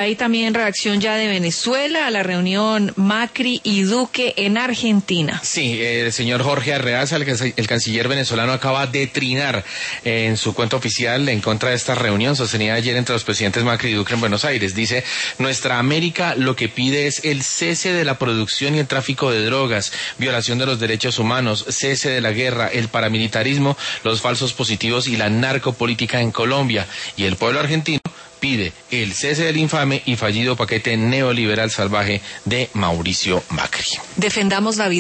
Hay también reacción ya de Venezuela a la reunión Macri y Duque en Argentina. Sí, el señor Jorge Arreaza, el canciller venezolano, acaba de trinar en su cuenta oficial en contra de esta reunión sostenida ayer entre los presidentes Macri y Duque en Buenos Aires. Dice: nuestra América lo que pide es el cese de la producción y el tráfico de drogas, violación de los derechos humanos, cese de la guerra, el paramilitarismo, los falsos positivos y la narcopolítica en Colombia. Y el pueblo argentino pide el cese del infame y fallido paquete neoliberal salvaje de Mauricio Macri. Defendamos la vida.